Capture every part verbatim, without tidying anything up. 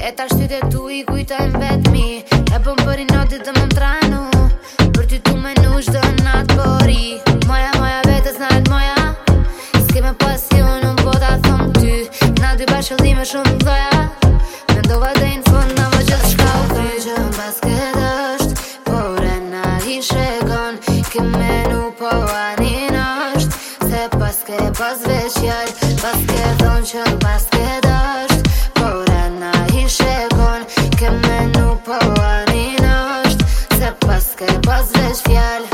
E ta shtyt e tu i kujtojnë vetë mi. E pëm për i notit të më tranu, për ty tu me nush do natë pori. Moja, moja vetës natë moja, s'ke me pasion, unë po ta thom ty. Na dy bashkëllime shumë doja, mendova dhe në fund na më gjithë shka u kry. Që në basket është, por e na i shekon, ke menu po anin është, se pas ke pas veç jallë, pas ke thonë që në basket është, por e na i shekon, ke menu po anin është, se pas ke pas veç fjallë.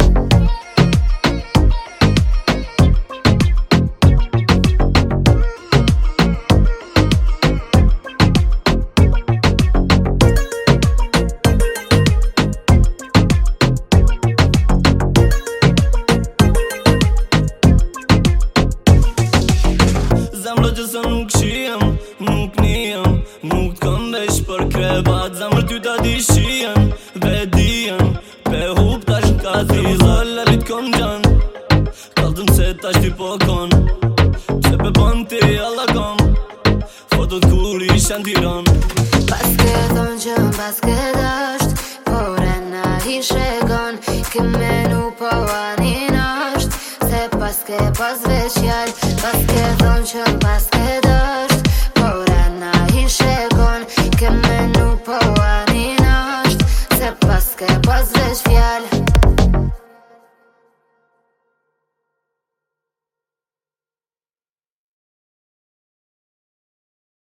Zemrë që se nuk shijem, nuk nijem, nuk t'kom veç për krevat. Zemrë ty ta di shijem, vedijem, pe hup tash n'ka zi. Zëllerit kom gjan, kaldëm se tash ty po kon, që pe bon ti alla kom, fotot kur ishen tiran. Basket on që në basket është, por e na i shekon, ke menu po anin është, se pas ke pas veç jallë. Basket on që në basket është, por e na i shekon, ke menu po anin është, se pas ke pas veç fjallë.